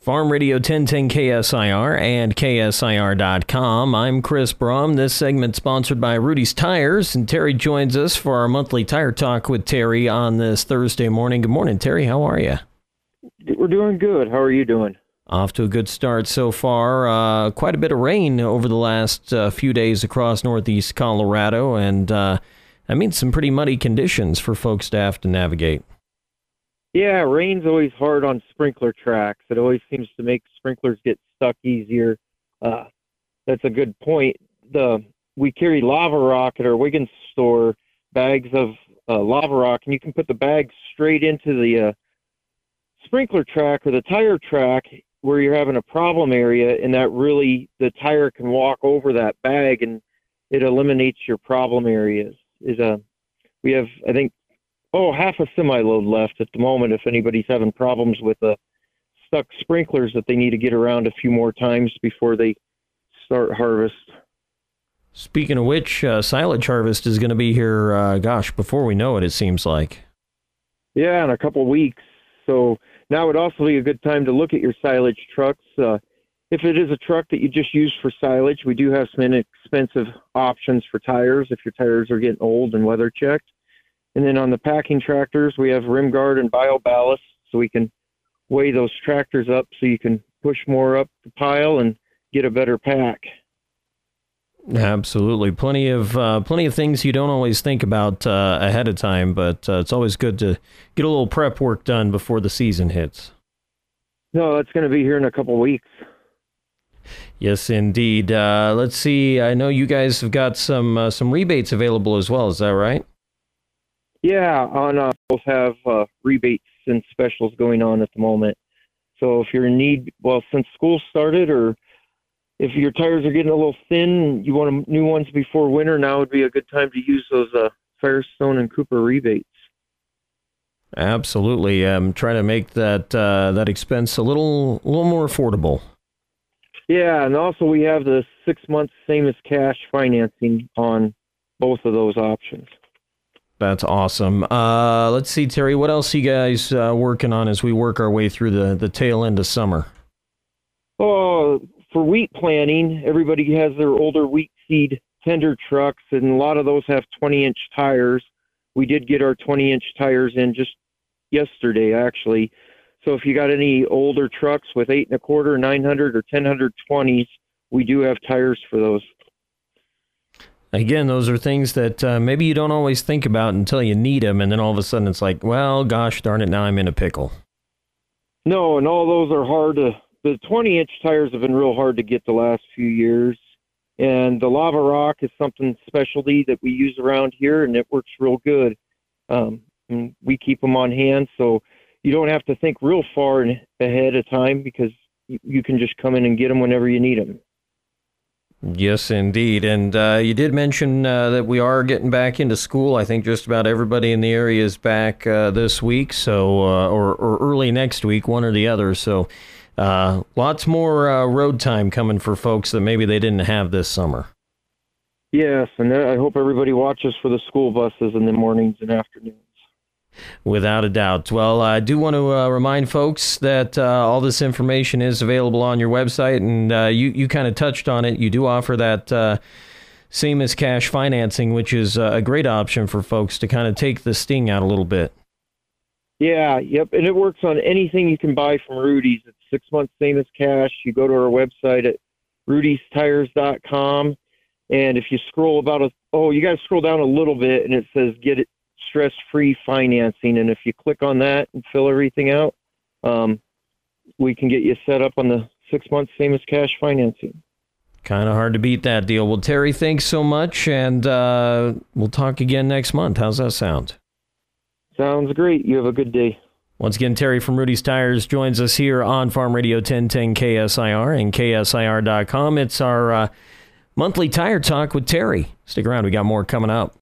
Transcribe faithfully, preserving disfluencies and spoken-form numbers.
Farm Radio ten ten K S I R and K S I R dot com. I'm Chris Brom. This segment sponsored by Rudy's Tires, and Terry joins us for our monthly tire talk with Terry on this Thursday morning. Good morning, Terry. How are you? We're doing good. How are you doing? Off to a good start so far. Uh, quite a bit of rain over the last uh, few days across northeast Colorado, and uh, I mean some pretty muddy conditions for folks to have to navigate. Yeah, rain's always hard on sprinkler tracks. It always seems to make sprinklers get stuck easier. Uh, that's a good point. The we carry lava rock at our Wiggins store, bags of uh, lava rock, and you can put the bag straight into the uh, sprinkler track or the tire track where you're having a problem area, and that really, the tire can walk over that bag and it eliminates your problem areas. Is a, we have, I think, oh, half a semi-load left at the moment if anybody's having problems with the stuck sprinklers that they need to get around a few more times before they start harvest. Speaking of which, uh, silage harvest is going to be here, uh, gosh, before we know it, it seems like. Yeah, in a couple of weeks. So now would also be a good time to look at your silage trucks. Uh, if it is a truck that you just use for silage, we do have some inexpensive options for tires if your tires are getting old and weather checked. And then on the packing tractors, we have rim guard and bio ballast, so we can weigh those tractors up so you can push more up the pile and get a better pack. Absolutely. Plenty of uh, plenty of things you don't always think about uh, ahead of time, but uh, it's always good to get a little prep work done before the season hits. No, that's going to be here in a couple of weeks. Yes, indeed. Uh, let's see. I know you guys have got some uh, some rebates available as well. Is that right? Yeah, on uh, both have uh, rebates and specials going on at the moment. So if you're in need, well, since school started, or if your tires are getting a little thin, you want new ones before winter, now would be a good time to use those uh, Firestone and Cooper rebates. Absolutely. Um, try to make that uh, that expense a little a little more affordable. Yeah, and also we have the six months same as cash financing on both of those options. That's awesome. Uh, let's see, Terry, what else are you guys uh, working on as we work our way through the, the tail end of summer? Oh, for wheat planting, everybody has their older wheat seed tender trucks, and a lot of those have twenty-inch tires. We did get our twenty-inch tires in just yesterday, actually. So if you got any older trucks with eight and a quarter, nine hundred, or ten twenties, we do have tires for those. Again, those are things that uh, maybe you don't always think about until you need them, and then all of a sudden it's like, well, gosh darn it, now I'm in a pickle. No, and all those are hard to, the twenty-inch tires have been real hard to get the last few years, and the lava rock is something specialty that we use around here, and it works real good. Um, and we keep them on hand, so you don't have to think real far in, ahead of time, because you, you can just come in and get them whenever you need them. Yes, indeed. And uh, you did mention uh, that we are getting back into school. I think just about everybody in the area is back uh, this week, so uh, or, or early next week, one or the other. So uh, lots more uh, road time coming for folks that maybe they didn't have this summer. Yes, and I hope everybody watches for the school buses in the mornings and afternoons. Without a doubt. Well, I do want to uh, remind folks that uh, all this information is available on your website, and uh, you, you kind of touched on it. You do offer that uh, same as cash financing, which is uh, a great option for folks to kind of take the sting out a little bit. Yeah, yep, and it works on anything you can buy from Rudy's. It's six months same as cash. You go to our website at Rudy's Tires dot com, and if you scroll about a, oh, you got to scroll down a little bit, and it says get it stress-free financing, and if you click on that and fill everything out, um, we can get you set up on the six months same as cash financing. Kind of hard to beat that deal. Well, Terry, thanks so much, and uh, we'll talk again next month. How's that sound? Sounds great. You have a good day. Once again, Terry from Rudy's Tires joins us here on Farm Radio ten ten K S I R and K S I R dot com. It's our uh, monthly tire talk with Terry. Stick around. We got more coming up.